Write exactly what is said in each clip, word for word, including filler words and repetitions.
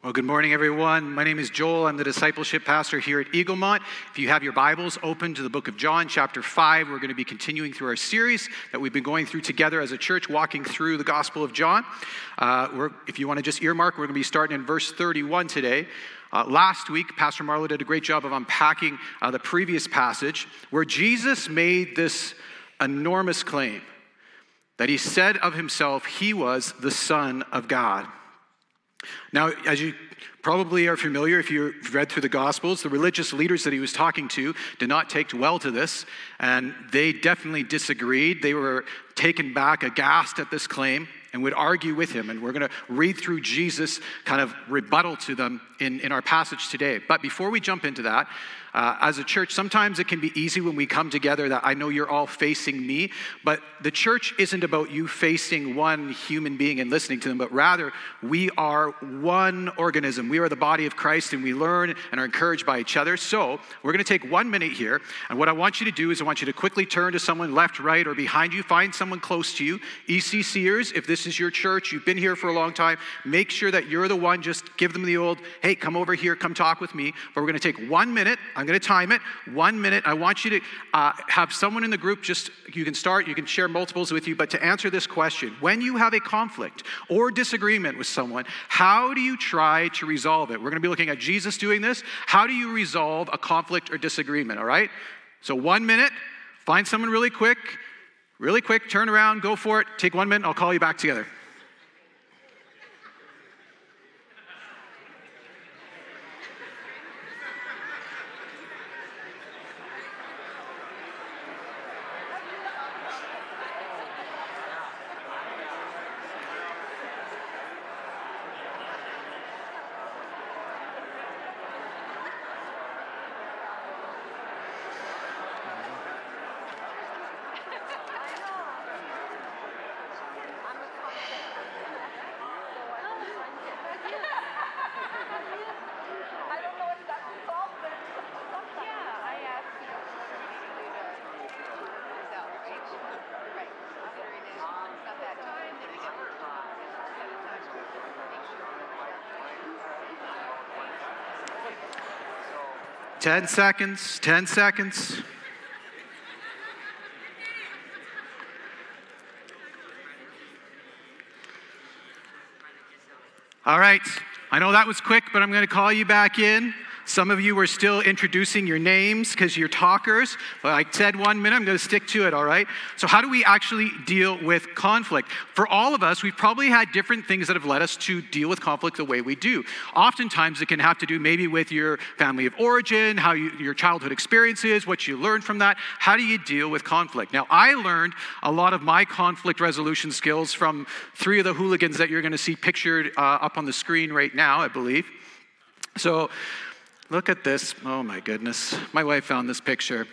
Well, good morning, everyone. My name is Joel. I'm the discipleship pastor here at Eaglemont. If you have your Bibles open to the book of John, chapter five, we're going to be continuing through our series that we've been going through together as a church, walking through the Gospel of John. Uh, we're, if you want to just earmark, we're going to be starting in verse thirty-one today. Uh, last week, Pastor Marlo did a great job of unpacking uh, the previous passage where Jesus made this enormous claim that he said of himself he was the Son of God. Now, as you probably are familiar, if you've read through the Gospels, the religious leaders that he was talking to did not take well to this, and they definitely disagreed. They were taken back, aghast at this claim, and would argue with him. And we're going to read through Jesus' kind of rebuttal to them in, in our passage today. But before we jump into that, Uh, as a church, sometimes it can be easy when we come together that I know you're all facing me, but the church isn't about you facing one human being and listening to them, but rather we are one organism. We are the body of Christ, and we learn and are encouraged by each other. So we're going to take one minute here, and what I want you to do is I want you to quickly turn to someone left, right, or behind you. Find someone close to you. ECCers, if this is your church, you've been here for a long time, make sure that you're the one. Just give them the old, hey, come over here, come talk with me. But we're going to take one minute. I'm going to time it, one minute. I want you to uh, have someone in the group, just, you can start, you can share multiples with you, but to answer this question, when you have a conflict or disagreement with someone, how do you try to resolve it? We're going to be looking at Jesus doing this. How do you resolve a conflict or disagreement, all right? So one minute, find someone really quick, really quick, turn around, go for it, take one minute, I'll call you back together. Ten seconds, ten seconds. All right, I know that was quick, but I'm going to call you back in. Some of you were still introducing your names because you're talkers. But I said one minute, I'm going to stick to it, all right? So how do we actually deal with conflict? For all of us, we've probably had different things that have led us to deal with conflict the way we do. Oftentimes, it can have to do maybe with your family of origin, how you, your childhood experiences, what you learned from that. How do you deal with conflict? Now, I learned a lot of my conflict resolution skills from three of the hooligans that you're going to see pictured uh, up on the screen right now, I believe. So, look at this. Oh my goodness. My wife found this picture.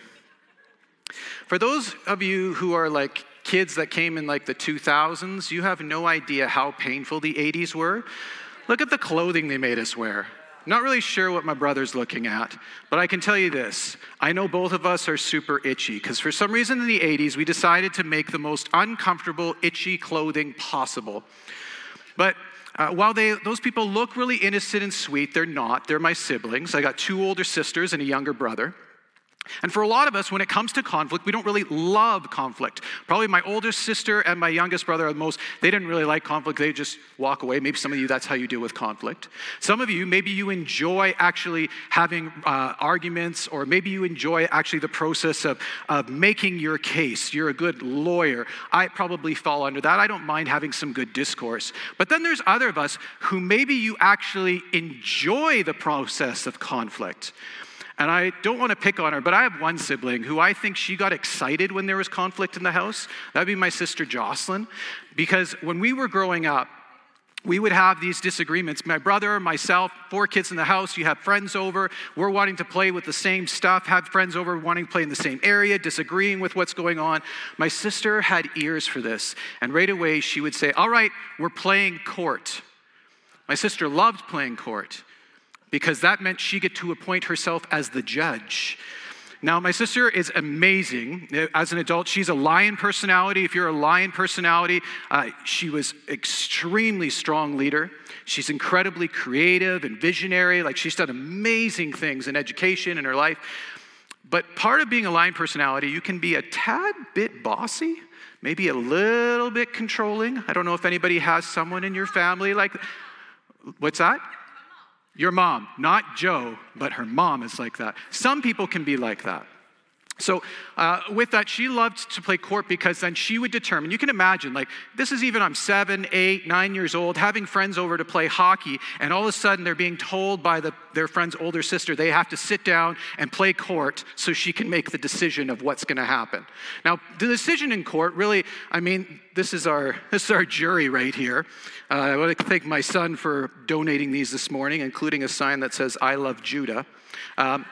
For those of you who are like kids that came in like the two thousands, you have no idea how painful the eighties were. Look at the clothing they made us wear. Not really sure what my brother's looking at, but I can tell you this. I know both of us are super itchy because for some reason in the eighties, we decided to make the most uncomfortable, itchy clothing possible. But Uh, while they, those people look really innocent and sweet, they're not. They're my siblings. I got two older sisters and a younger brother. And for a lot of us, when it comes to conflict, we don't really love conflict. Probably my oldest sister and my youngest brother are the most, they didn't really like conflict. They just walk away. Maybe some of you, that's how you deal with conflict. Some of you, maybe you enjoy actually having uh, arguments, or maybe you enjoy actually the process of, of making your case. You're a good lawyer. I probably fall under that. I don't mind having some good discourse. But then there's other of us who maybe you actually enjoy the process of conflict. And I don't want to pick on her, but I have one sibling who I think she got excited when there was conflict in the house. That'd be my sister Jocelyn. Because when we were growing up, we would have these disagreements. My brother, myself, four kids in the house, you have friends over, we're wanting to play with the same stuff, have friends over wanting to play in the same area, disagreeing with what's going on. My sister had ears for this. And right away she would say, all right, we're playing court. My sister loved playing court, because that meant she get to appoint herself as the judge. Now, my sister is amazing. As an adult, she's a lion personality. If you're a lion personality, uh, she was extremely strong leader. She's incredibly creative and visionary. Like, she's done amazing things in education in her life. But part of being a lion personality, you can be a tad bit bossy, maybe a little bit controlling. I don't know if anybody has someone in your family like, what's that? Your mom, not Joe, but her mom is like that. Some people can be like that. So uh, with that, she loved to play court because then she would determine, you can imagine, like, this is even, I'm seven, eight, nine years old, having friends over to play hockey, and all of a sudden they're being told by the, their friend's older sister they have to sit down and play court so she can make the decision of what's going to happen. Now, the decision in court, really, I mean, this is our this is our jury right here. Uh, I want to thank my son for donating these this morning, including a sign that says, "I love Judah." Um,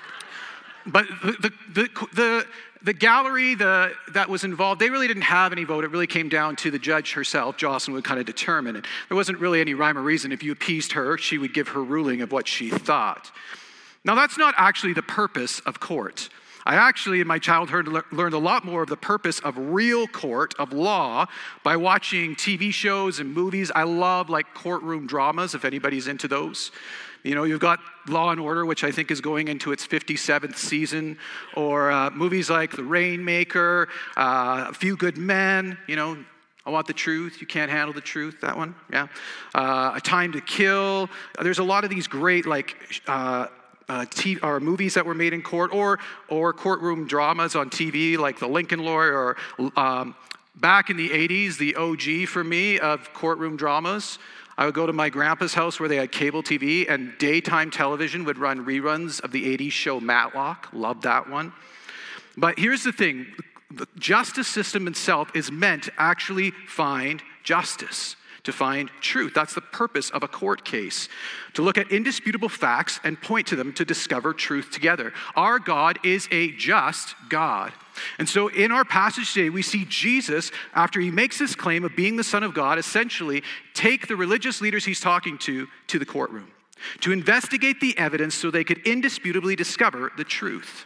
But the the the the gallery the, that was involved, they really didn't have any vote. It really came down to the judge herself. Jocelyn would kind of determine it. There wasn't really any rhyme or reason. If you appeased her, she would give her ruling of what she thought. Now, that's not actually the purpose of court. I actually, in my childhood, le- learned a lot more of the purpose of real court, of law, by watching T V shows and movies. I love, like, courtroom dramas, if anybody's into those. You know, you've got Law and Order, which I think is going into its fifty-seventh season, or uh, movies like The Rainmaker, uh, A Few Good Men, you know, I Want the Truth, You Can't Handle the Truth, that one, yeah. Uh, A Time to Kill. There's a lot of these great, like, uh, uh, t- or movies that were made in court, or or courtroom dramas on T V, like The Lincoln Lawyer, or um, back in the eighties, the O G for me of courtroom dramas. I would go to my grandpa's house where they had cable T V, and daytime television would run reruns of the eighties show Matlock. Loved that one. But here's the thing. The justice system itself is meant to actually find justice, to find truth. That's the purpose of a court case, to look at indisputable facts and point to them to discover truth together. Our God is a just God. And so in our passage today, we see Jesus, after he makes this claim of being the Son of God, essentially take the religious leaders he's talking to to the courtroom to investigate the evidence so they could indisputably discover the truth.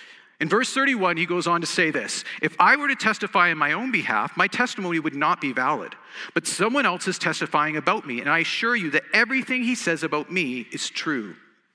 In verse thirty-one, he goes on to say this: "If I were to testify in my own behalf, my testimony would not be valid. But someone else is testifying about me, and I assure you that everything he says about me is true."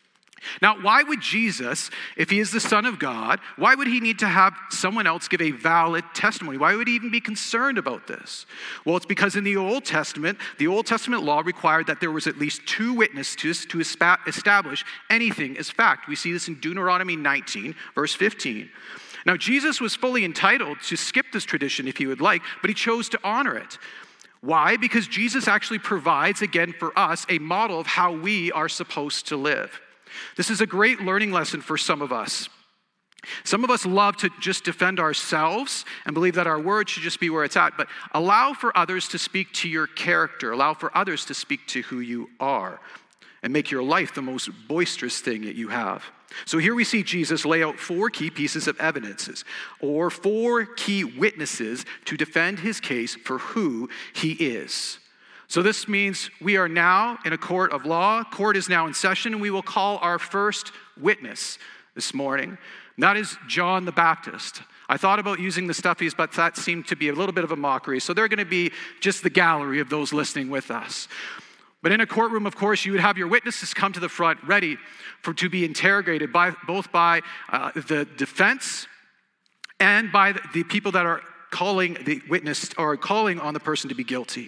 Now, why would Jesus, if he is the Son of God, why would he need to have someone else give a valid testimony? Why would he even be concerned about this? Well, it's because in the Old Testament, the Old Testament law required that there was at least two witnesses to establish anything as fact. We see this in Deuteronomy nineteen, verse fifteen. Now, Jesus was fully entitled to skip this tradition if he would like, but he chose to honor it. Why? Because Jesus actually provides, again, for us, a model of how we are supposed to live. This is a great learning lesson for some of us. Some of us love to just defend ourselves and believe that our word should just be where it's at, but allow for others to speak to your character. Allow for others to speak to who you are and make your life the most boisterous thing that you have. So here we see Jesus lay out four key pieces of evidences, or four key witnesses to defend his case for who he is. So this means we are now in a court of law. Court is now in session, and we will call our first witness this morning. And that is John the Baptist. I thought about using the stuffies, but that seemed to be a little bit of a mockery. So they're going to be just the gallery of those listening with us. But in a courtroom, of course, you would have your witnesses come to the front ready for to be interrogated by both by uh, the defense and by the, the people that are calling the witness or calling on the person to be guilty.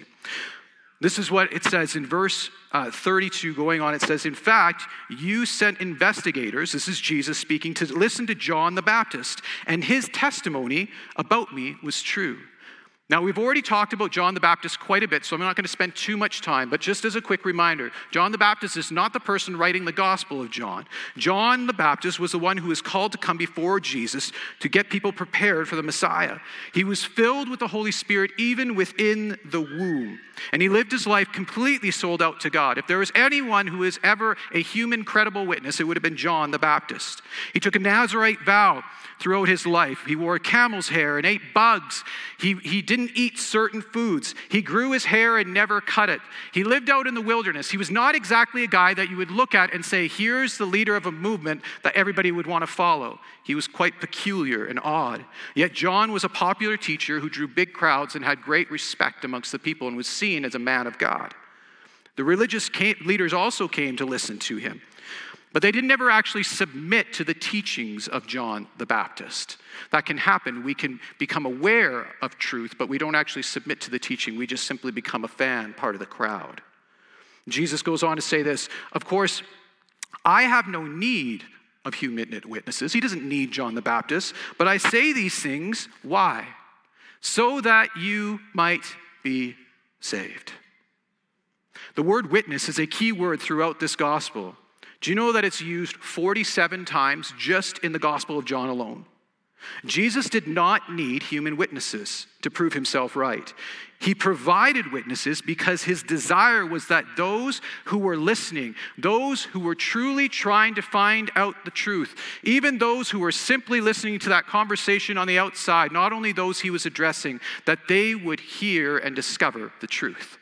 This is what it says in verse uh, thirty-two going on. It says, "In fact, you sent investigators," this is Jesus speaking, "to listen to John the Baptist, and his testimony about me was true." Now, we've already talked about John the Baptist quite a bit, so I'm not going to spend too much time, but just as a quick reminder, John the Baptist is not the person writing the Gospel of John. John the Baptist was the one who was called to come before Jesus to get people prepared for the Messiah. He was filled with the Holy Spirit even within the womb, and he lived his life completely sold out to God. If there was anyone who is ever a human credible witness, it would have been John the Baptist. He took a Nazirite vow throughout his life. He wore camel's hair and ate bugs. He, he did didn't eat certain foods. He grew his hair and never cut it. He lived out in the wilderness. He was not exactly a guy that you would look at and say, here's the leader of a movement that everybody would want to follow. He was quite peculiar and odd. Yet John was a popular teacher who drew big crowds and had great respect amongst the people and was seen as a man of God. The religious leaders also came to listen to him. But they didn't ever actually submit to the teachings of John the Baptist. That can happen. We can become aware of truth, but we don't actually submit to the teaching. We just simply become a fan, part of the crowd. Jesus goes on to say this, of course, I have no need of human witnesses. He doesn't need John the Baptist, but I say these things, why? So that you might be saved. The word witness is a key word throughout this gospel. Do you know that it's used forty-seven times just in the Gospel of John alone? Jesus did not need human witnesses to prove himself right. He provided witnesses because his desire was that those who were listening, those who were truly trying to find out the truth, even those who were simply listening to that conversation on the outside, not only those he was addressing, that they would hear and discover the truth.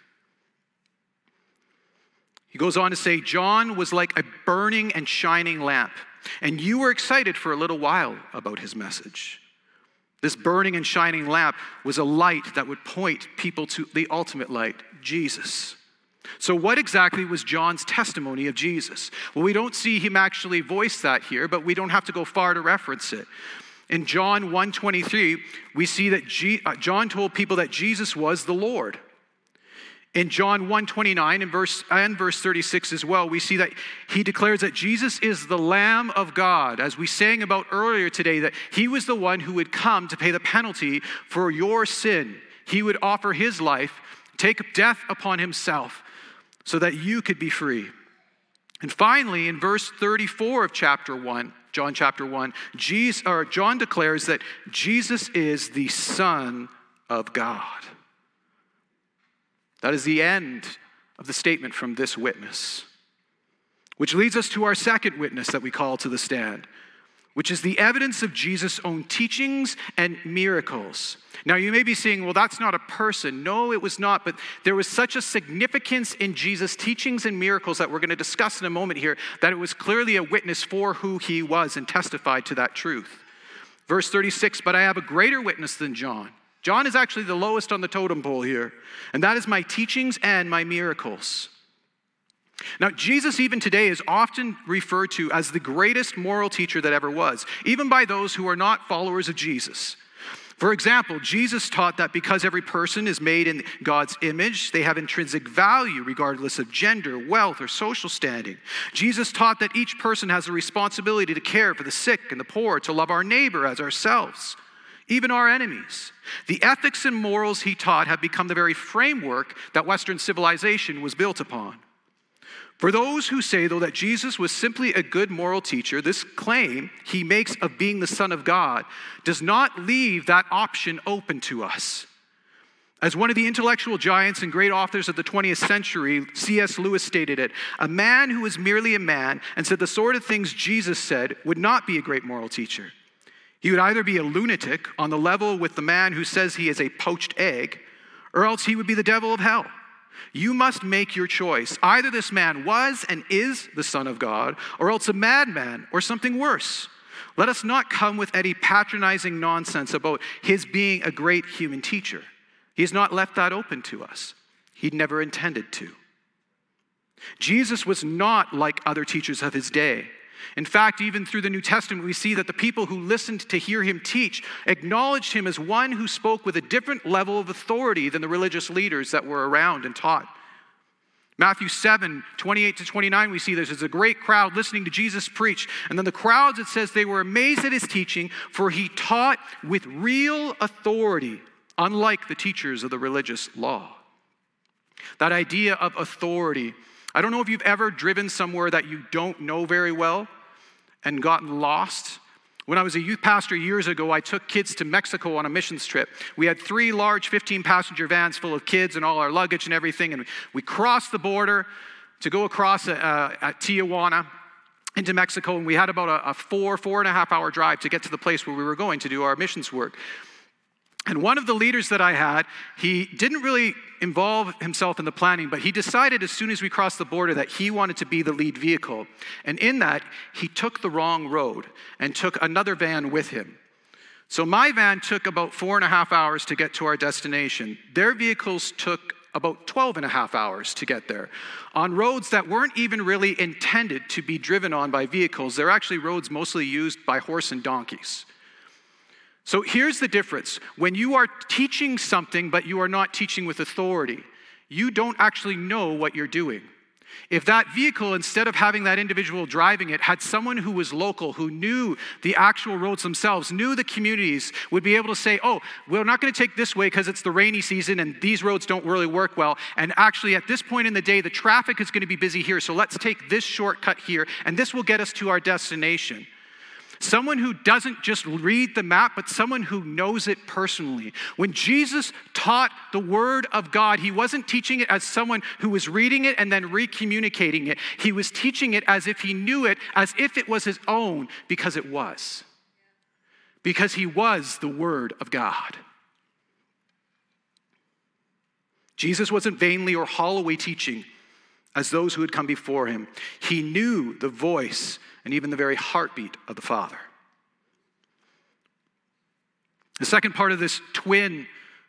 He goes on to say, John was like a burning and shining lamp, and you were excited for a little while about his message. This burning and shining lamp was a light that would point people to the ultimate light, Jesus. So what exactly was John's testimony of Jesus? Well, we don't see him actually voice that here, but we don't have to go far to reference it. In John one twenty-three, we see that G- uh, John told people that Jesus was the Lord. In John one twenty-nine and verse, and verse thirty-six as well, we see that he declares that Jesus is the Lamb of God, as we sang about earlier today, that he was the one who would come to pay the penalty for your sin. He would offer his life, take death upon himself, so that you could be free. And finally, in verse thirty-four of chapter one, John chapter one, Jesus, or John declares that Jesus is the Son of God. That is the end of the statement from this witness, which leads us to our second witness that we call to the stand, which is the evidence of Jesus' own teachings and miracles. Now, you may be saying, well, that's not a person. No, it was not, but there was such a significance in Jesus' teachings and miracles that we're going to discuss in a moment here, that it was clearly a witness for who he was and testified to that truth. Verse thirty-six, but I have a greater witness than John. John is actually the lowest on the totem pole here, and that is my teachings and my miracles. Now, Jesus even today is often referred to as the greatest moral teacher that ever was, even by those who are not followers of Jesus. For example, Jesus taught that because every person is made in God's image, they have intrinsic value regardless of gender, wealth, or social standing. Jesus taught that each person has a responsibility to care for the sick and the poor, to love our neighbor as ourselves, even our enemies. The ethics and morals he taught have become the very framework that Western civilization was built upon. For those who say, though, that Jesus was simply a good moral teacher, this claim he makes of being the Son of God does not leave that option open to us. As one of the intellectual giants and great authors of the twentieth century, C S Lewis stated it, a man who was merely a man and said the sort of things Jesus said would not be a great moral teacher. He would either be a lunatic on the level with the man who says he is a poached egg, or else he would be the devil of hell. You must make your choice. Either this man was and is the Son of God, or else a madman or something worse. Let us not come with any patronizing nonsense about his being a great human teacher. He has not left that open to us. He never intended to. Jesus was not like other teachers of his day. In fact, even through the New Testament, we see that the people who listened to hear him teach acknowledged him as one who spoke with a different level of authority than the religious leaders that were around and taught. Matthew seven, twenty-eight to twenty-nine, we see there's a great crowd listening to Jesus preach. And then the crowds, it says, they were amazed at his teaching, for he taught with real authority, unlike the teachers of the religious law. That idea of authority. I don't know if you've ever driven somewhere that you don't know very well and gotten lost. When I was a youth pastor years ago, I took kids to Mexico on a missions trip. We had three large fifteen-passenger vans full of kids and all our luggage and everything, and we crossed the border to go across uh, at Tijuana into Mexico, and we had about a, a four, four and a half hour drive to get to the place where we were going to do our missions work. And one of the leaders that I had, he didn't really involve himself in the planning, but he decided as soon as we crossed the border that he wanted to be the lead vehicle. And in that, he took the wrong road and took another van with him. So my van took about four and a half hours to get to our destination. Their vehicles took about twelve and a half hours to get there on roads that weren't even really intended to be driven on by vehicles. They're actually roads mostly used by horse and donkeys. So here's the difference. When you are teaching something, but you are not teaching with authority, you don't actually know what you're doing. If that vehicle, instead of having that individual driving it, had someone who was local, who knew the actual roads themselves, knew the communities, would be able to say, oh, we're not going to take this way because it's the rainy season and these roads don't really work well. And actually, at this point in the day, the traffic is going to be busy here, so let's take this shortcut here, and this will get us to our destination. Someone who doesn't just read the map, but someone who knows it personally. When Jesus taught the Word of God, he wasn't teaching it as someone who was reading it and then re-communicating it. He was teaching it as if he knew it, as if it was his own, because it was. Because he was the Word of God. Jesus wasn't vainly or hollowly teaching as those who had come before him. He knew the voice and even the very heartbeat of the Father. The second part of this twin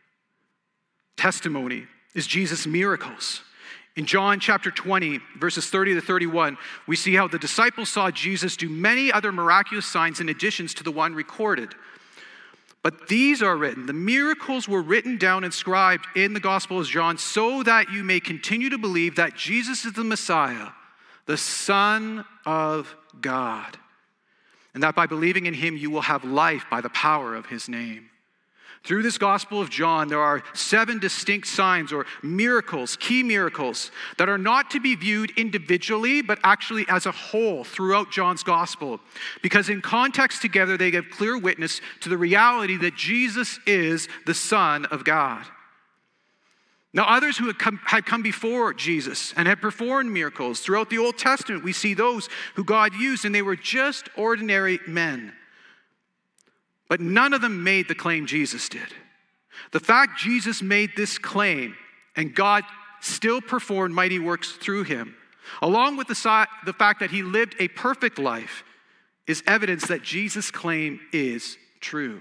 testimony is Jesus' miracles. In John chapter twenty, verses thirty to thirty-one, we see how the disciples saw Jesus do many other miraculous signs in addition to the one recorded. But these are written, the miracles were written down and inscribed in the Gospel of John so that you may continue to believe that Jesus is the Messiah, the Son of God, and that by believing in him you will have life by the power of his name. Through this Gospel of John, there are seven distinct signs or miracles, key miracles, that are not to be viewed individually, but actually as a whole throughout John's Gospel. Because in context together, they give clear witness to the reality that Jesus is the Son of God. Now, others who had come, had come before Jesus and had performed miracles throughout the Old Testament, we see those who God used, and they were just ordinary men. But none of them made the claim Jesus did. The fact Jesus made this claim and God still performed mighty works through him, along with the, si- the fact that he lived a perfect life, is evidence that Jesus' claim is true.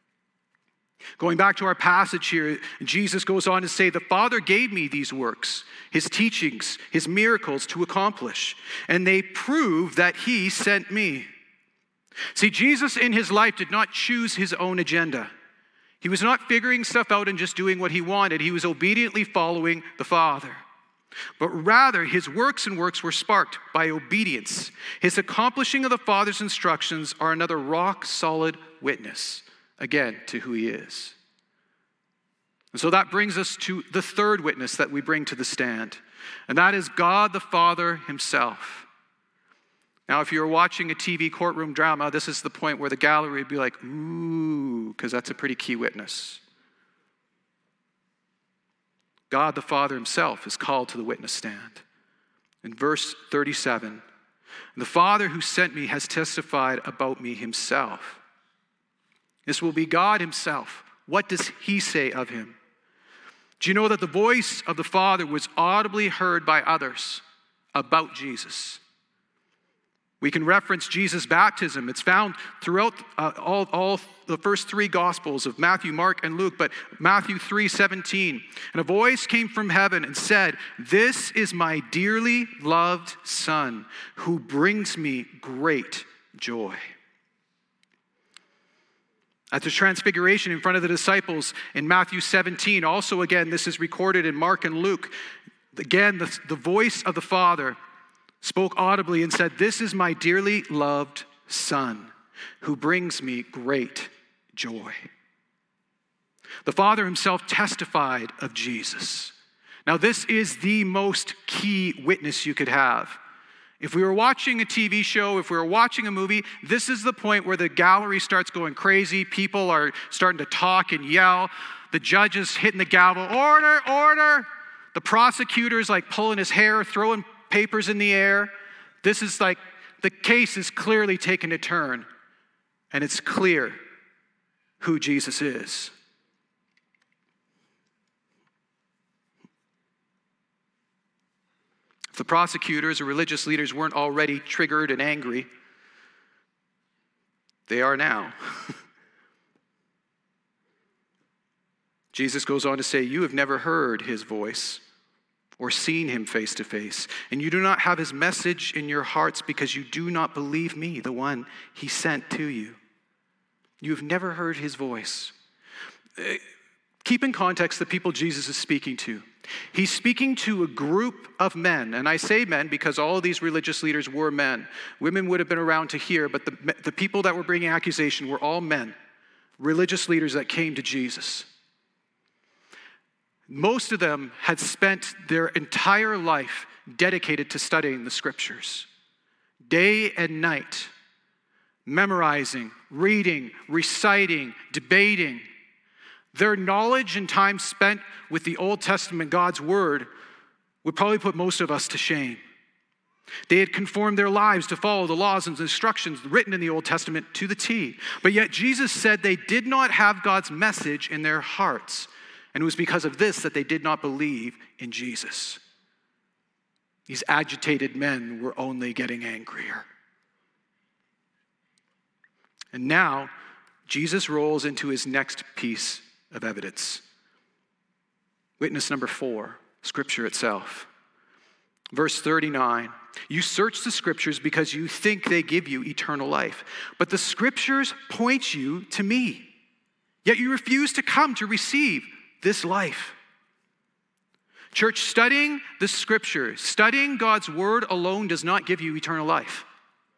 Going back to our passage here, Jesus goes on to say, the Father gave me these works, his teachings, his miracles to accomplish, and they prove that he sent me. See, Jesus in his life did not choose his own agenda. He was not figuring stuff out and just doing what he wanted. He was obediently following the Father. But rather, his works and works were sparked by obedience. His accomplishing of the Father's instructions are another rock-solid witness, again, to who he is. And so that brings us to the third witness that we bring to the stand, and that is God the Father himself. Now, if you're watching a T V courtroom drama, this is the point where the gallery would be like, ooh, because that's a pretty key witness. God the Father himself is called to the witness stand. In verse thirty-seven, the Father who sent me has testified about me himself. This will be God himself. What does he say of him? Do you know that the voice of the Father was audibly heard by others about Jesus? We can reference Jesus' baptism. It's found throughout uh, all, all the first three Gospels of Matthew, Mark, and Luke, but Matthew three seventeen. And a voice came from heaven and said, "This is my dearly loved Son, who brings me great joy." At the transfiguration in front of the disciples in Matthew seventeen, also again, this is recorded in Mark and Luke. Again, the, the voice of the Father spoke audibly and said, "This is my dearly loved Son, who brings me great joy." The Father himself testified of Jesus. Now, this is the most key witness you could have. If we were watching a T V show, if we were watching a movie, this is the point where the gallery starts going crazy. People are starting to talk and yell. The judge is hitting the gavel, "Order, order." The prosecutor's like pulling his hair, throwing papers in the air. This is like, the case is clearly taking a turn, and it's clear who Jesus is. If the prosecutors or religious leaders weren't already triggered and angry, they are now. Jesus goes on to say, you have never heard his voice or seen him face to face, and you do not have his message in your hearts because you do not believe me, the one he sent to you. You have never heard his voice. Keep in context the people Jesus is speaking to. He's speaking to a group of men, and I say men because all of these religious leaders were men. Women would have been around to hear, but the, the people that were bringing accusation were all men, religious leaders that came to Jesus. Most of them had spent their entire life dedicated to studying the scriptures, day and night, memorizing, reading, reciting, debating. Their knowledge and time spent with the Old Testament, God's word, would probably put most of us to shame. They had conformed their lives to follow the laws and instructions written in the Old Testament to the T. But yet Jesus said they did not have God's message in their hearts. And it was because of this that they did not believe in Jesus. These agitated men were only getting angrier. And now, Jesus rolls into his next piece of evidence. Witness number four, Scripture itself. Verse thirty-nine, you search the Scriptures because you think they give you eternal life. But the Scriptures point you to me. Yet you refuse to come to receive this life. Church, studying the Scriptures, studying God's word alone does not give you eternal life.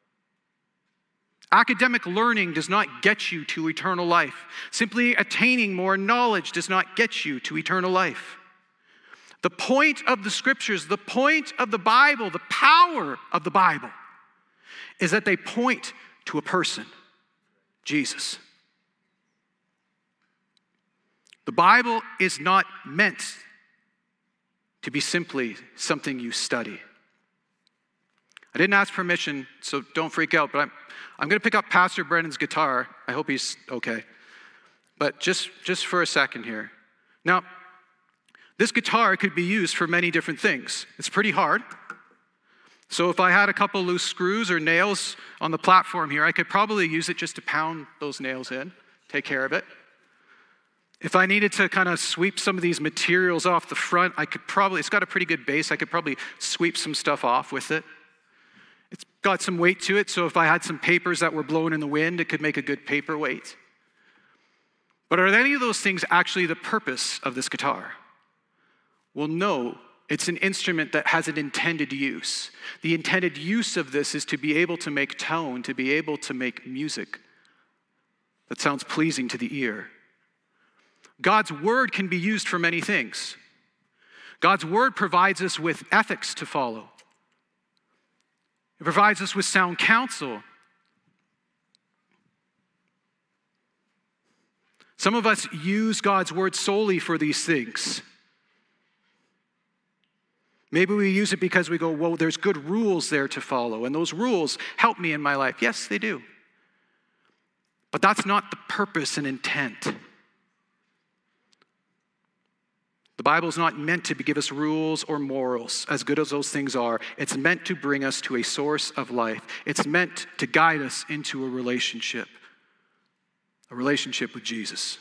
Academic learning does not get you to eternal life. Simply attaining more knowledge does not get you to eternal life. The point of the Scriptures, the point of the Bible, the power of the Bible is that they point to a person, Jesus. The Bible is not meant to be simply something you study. I didn't ask permission, so don't freak out, but I'm, I'm going to pick up Pastor Brennan's guitar. I hope he's okay. But just, just for a second here. Now, this guitar could be used for many different things. It's pretty hard. So if I had a couple loose screws or nails on the platform here, I could probably use it just to pound those nails in, take care of it. If I needed to kind of sweep some of these materials off the front, I could probably, it's got a pretty good base, I could probably sweep some stuff off with it. It's got some weight to it, so if I had some papers that were blown in the wind, it could make a good paperweight. But are any of those things actually the purpose of this guitar? Well, no. It's an instrument that has an intended use. The intended use of this is to be able to make tone, to be able to make music that sounds pleasing to the ear. God's word can be used for many things. God's word provides us with ethics to follow. It provides us with sound counsel. Some of us use God's word solely for these things. Maybe we use it because we go, well, there's good rules there to follow, and those rules help me in my life. Yes, they do. But that's not the purpose and intent. The Bible is not meant to give us rules or morals, as good as those things are. It's meant to bring us to a source of life. It's meant to guide us into a relationship, a relationship with Jesus.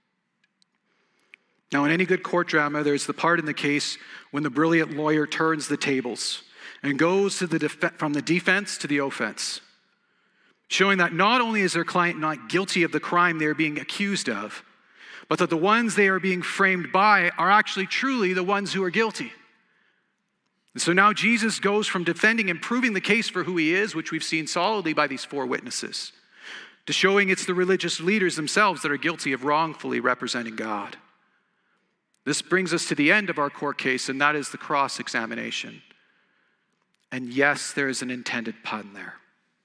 Now, in any good court drama, there's the part in the case when the brilliant lawyer turns the tables and goes to the def- from the defense to the offense, showing that not only is their client not guilty of the crime they're being accused of, but that the ones they are being framed by are actually truly the ones who are guilty. And so now Jesus goes from defending and proving the case for who he is, which we've seen solidly by these four witnesses, to showing it's the religious leaders themselves that are guilty of wrongfully representing God. This brings us to the end of our court case, and that is the cross-examination. And yes, there is an intended pun there.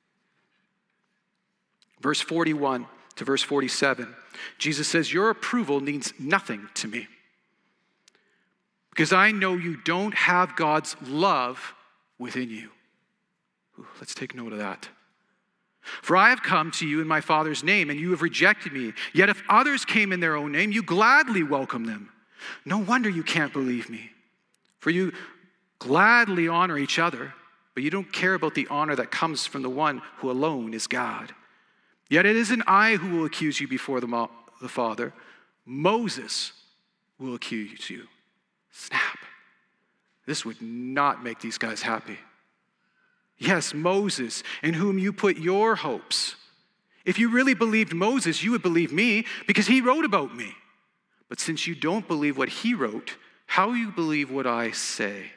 Verse forty-one to verse forty-seven, Jesus says, your approval means nothing to me, because I know you don't have God's love within you. Ooh, let's take note of that. For I have come to you in my Father's name, and you have rejected me. Yet if others came in their own name, you gladly welcome them. No wonder you can't believe me. For you, gladly honor each other, but you don't care about the honor that comes from the one who alone is God. Yet it isn't I who will accuse you before the, Mo- the Father. Moses will accuse you. Snap. This would not make these guys happy. Yes, Moses, in whom you put your hopes. If you really believed Moses, you would believe me because he wrote about me. But since you don't believe what he wrote, how will you believe what I say?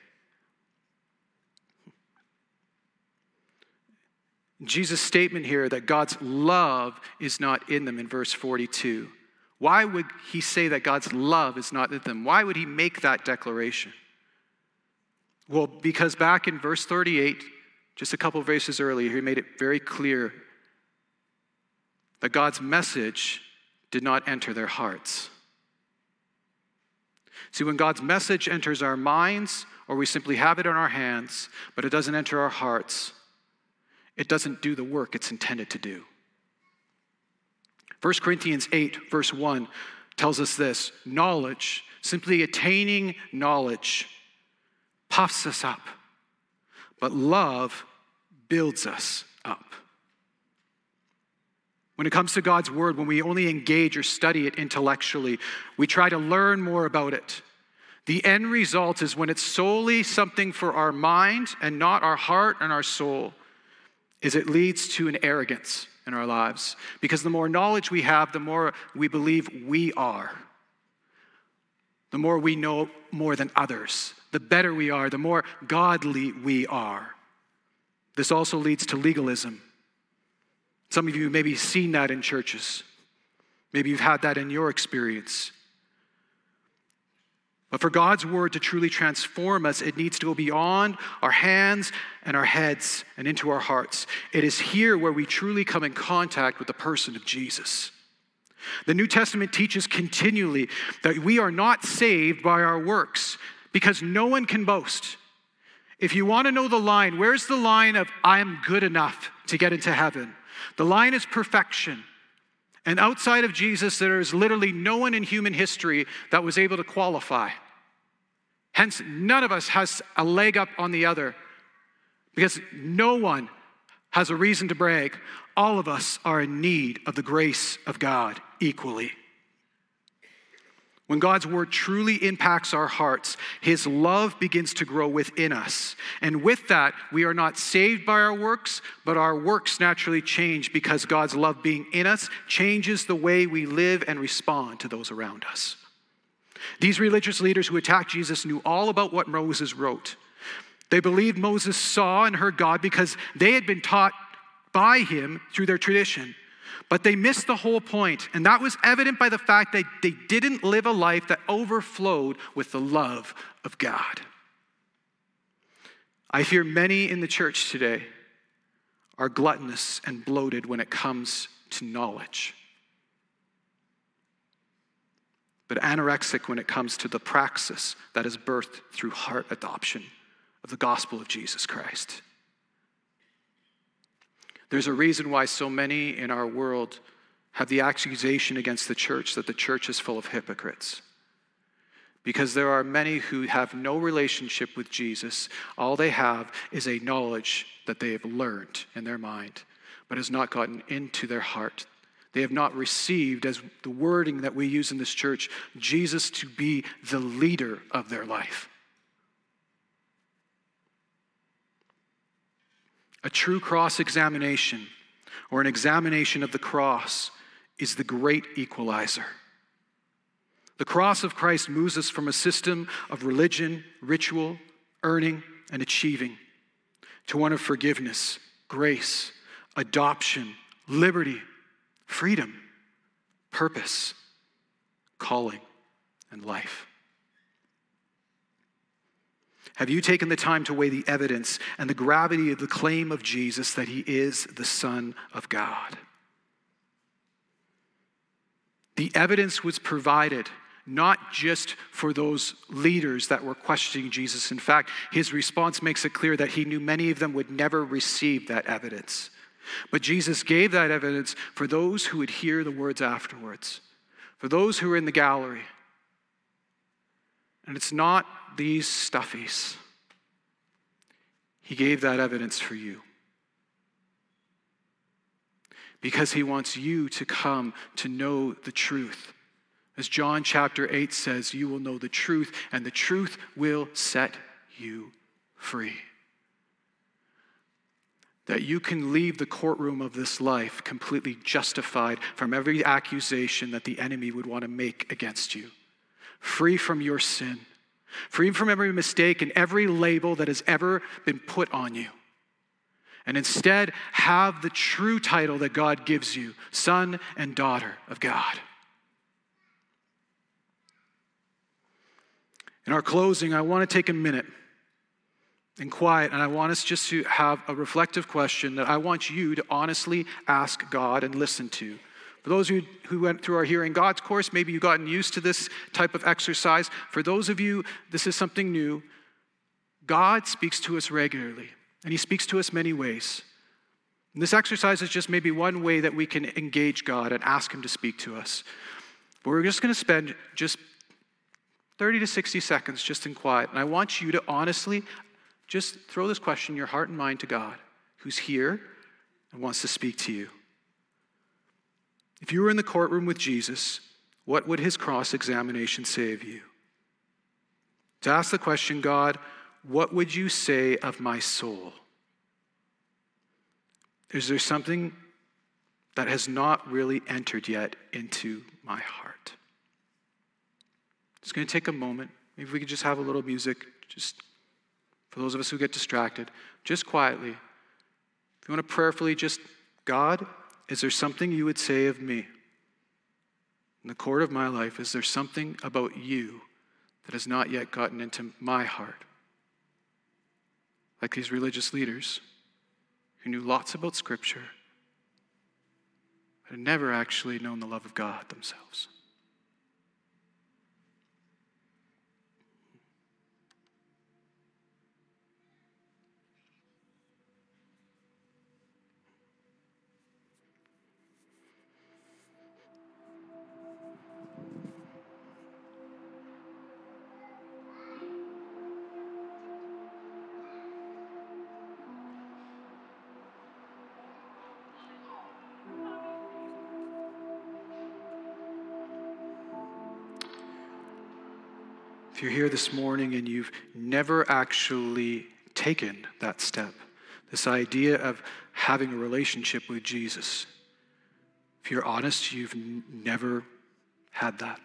Jesus' statement here that God's love is not in them in verse forty-two. Why would he say that God's love is not in them? Why would he make that declaration? Well, because back in verse thirty-eight, just a couple of verses earlier, he made it very clear that God's message did not enter their hearts. See, when God's message enters our minds, or we simply have it in our hands, but it doesn't enter our hearts, it doesn't do the work it's intended to do. First Corinthians eight, verse one, tells us this: knowledge, simply attaining knowledge, puffs us up, but love builds us up. When it comes to God's word, when we only engage or study it intellectually, we try to learn more about it. The end result is when it's solely something for our mind and not our heart and our soul, is it leads to an arrogance in our lives. Because the more knowledge we have, the more we believe we are. The more we know more than others. The better we are, the more godly we are. This also leads to legalism. Some of you have maybe seen that in churches. Maybe you've had that in your experience. But for God's word to truly transform us, it needs to go beyond our hands and our heads and into our hearts. It is here where we truly come in contact with the person of Jesus. The New Testament teaches continually that we are not saved by our works because no one can boast. If you want to know the line, where's the line of I am good enough to get into heaven? The line is perfection. And outside of Jesus, there is literally no one in human history that was able to qualify. Hence, none of us has a leg up on the other because no one has a reason to brag. All of us are in need of the grace of God equally. When God's word truly impacts our hearts, his love begins to grow within us. And with that, we are not saved by our works, but our works naturally change because God's love being in us changes the way we live and respond to those around us. These religious leaders who attacked Jesus knew all about what Moses wrote. They believed Moses saw and heard God because they had been taught by him through their tradition. But they missed the whole point, and that was evident by the fact that they didn't live a life that overflowed with the love of God. I fear many in the church today are gluttonous and bloated when it comes to knowledge, but anorexic when it comes to the praxis that is birthed through heart adoption of the gospel of Jesus Christ. There's a reason why so many in our world have the accusation against the church that the church is full of hypocrites. Because there are many who have no relationship with Jesus. All they have is a knowledge that they have learned in their mind, but has not gotten into their heart. They have not received, as the wording that we use in this church, Jesus to be the leader of their life. A true cross-examination, or an examination of the cross, is the great equalizer. The cross of Christ moves us from a system of religion, ritual, earning, and achieving to one of forgiveness, grace, adoption, liberty, freedom, purpose, calling, and life. Have you taken the time to weigh the evidence and the gravity of the claim of Jesus that he is the Son of God? The evidence was provided not just for those leaders that were questioning Jesus. In fact, his response makes it clear that he knew many of them would never receive that evidence. But Jesus gave that evidence for those who would hear the words afterwards, for those who were in the gallery. And it's not these stuffies. He gave that evidence for you. Because he wants you to come to know the truth. As John chapter eight says, you will know the truth, and the truth will set you free. That you can leave the courtroom of this life completely justified from every accusation that the enemy would want to make against you. Free from your sin. Free from every mistake and every label that has ever been put on you. And instead, have the true title that God gives you, son and daughter of God. In our closing, I want to take a minute and quiet, and I want us just to have a reflective question that I want you to honestly ask God and listen to. For those of you who went through our Hearing God's course, maybe you've gotten used to this type of exercise. For those of you, this is something new. God speaks to us regularly, and he speaks to us many ways. And this exercise is just maybe one way that we can engage God and ask him to speak to us. But we're just going to spend just thirty to sixty seconds just in quiet. And I want you to honestly just throw this question in your heart and mind to God, who's here and wants to speak to you. If you were in the courtroom with Jesus, what would his cross examination say of you? To ask the question, God, what would you say of my soul? Is there something that has not really entered yet into my heart? It's going to take a moment. Maybe we could just have a little music, just for those of us who get distracted, just quietly. If you want to prayerfully just, God, is there something you would say of me? In the court of my life, is there something about you that has not yet gotten into my heart? Like these religious leaders who knew lots about Scripture, but had never actually known the love of God themselves. If you're here this morning and you've never actually taken that step, this idea of having a relationship with Jesus, if you're honest, you've n- never had that.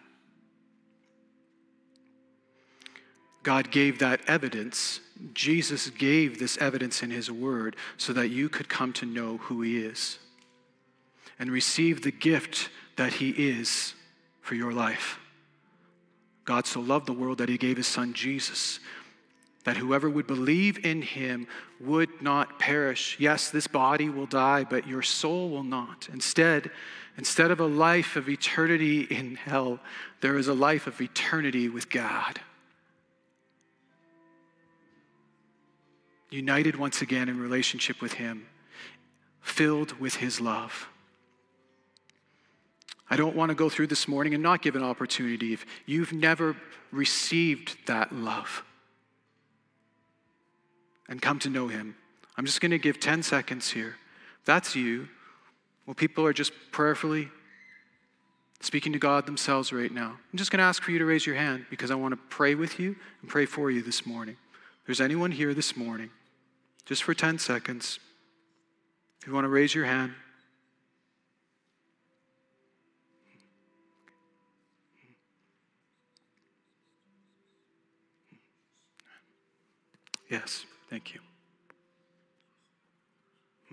God gave that evidence. Jesus gave this evidence in his word so that you could come to know who he is and receive the gift that he is for your life. God so loved the world that he gave his son Jesus, that whoever would believe in him would not perish. Yes, this body will die, but your soul will not. Instead, instead of a life of eternity in hell, there is a life of eternity with God. United once again in relationship with him, filled with his love. I don't want to go through this morning and not give an opportunity if you've never received that love and come to know him. I'm just going to give ten seconds here. If that's you, well, people are just prayerfully speaking to God themselves right now. I'm just going to ask for you to raise your hand because I want to pray with you and pray for you this morning. If there's anyone here this morning, just for ten seconds, if you want to raise your hand. Yes, thank you. Hmm.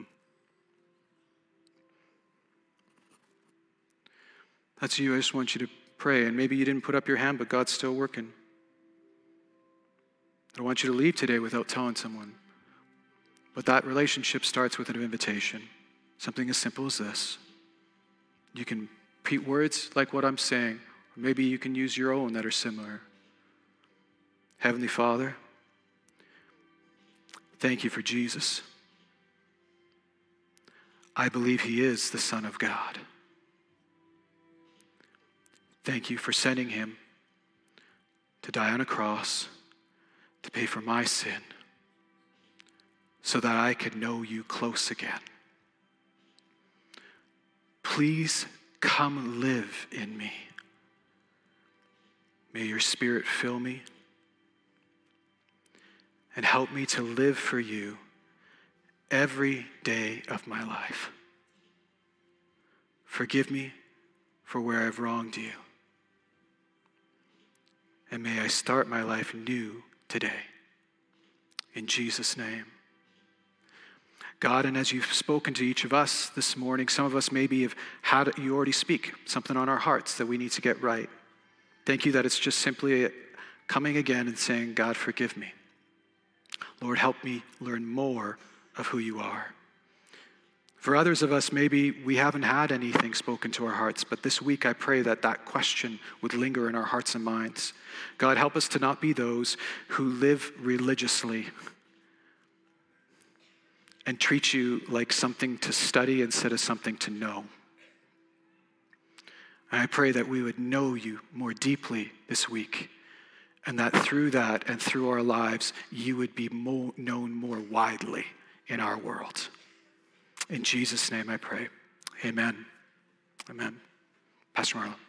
That's you. I just want you to pray. And maybe you didn't put up your hand, but God's still working. I don't want you to leave today without telling someone. But that relationship starts with an invitation. Something as simple as this. You can repeat words like what I'm saying, or maybe you can use your own that are similar. Heavenly Father, thank you for Jesus. I believe he is the Son of God. Thank you for sending him to die on a cross to pay for my sin. so that I could know you close again. Please come live in me. May your Spirit fill me and help me to live for you every day of my life. Forgive me for where I've wronged you. And may I start my life new today. In Jesus' name. God, and as you've spoken to each of us this morning, some of us maybe have had you already speak something on our hearts that we need to get right. Thank you that it's just simply coming again and saying, God, forgive me. Lord, help me learn more of who you are. For others of us, maybe we haven't had anything spoken to our hearts, but this week I pray that that question would linger in our hearts and minds. God, help us to not be those who live religiously and treat you like something to study instead of something to know. And I pray that we would know you more deeply this week, and that through that and through our lives, you would be more known more widely in our world. In Jesus' name I pray. Amen. Amen. Pastor Marlon.